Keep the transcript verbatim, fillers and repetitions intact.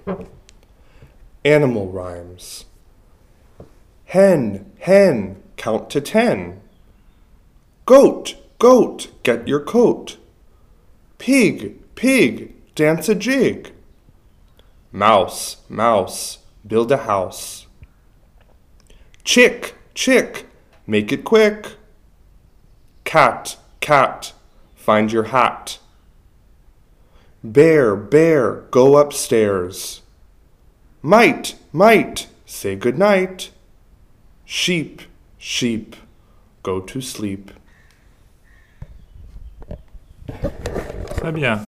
Animal rhymes. Hen, hen, count to ten. Goat, goat, get your coat. Pig, pig, dance a jig. Mouse, mouse, build a house. Chick, chick, make it quick. Cat, cat, find your hat. Bear, bear, go upstairs. Mite, mite, say good night. Sheep, sheep, go to sleep. Très bien.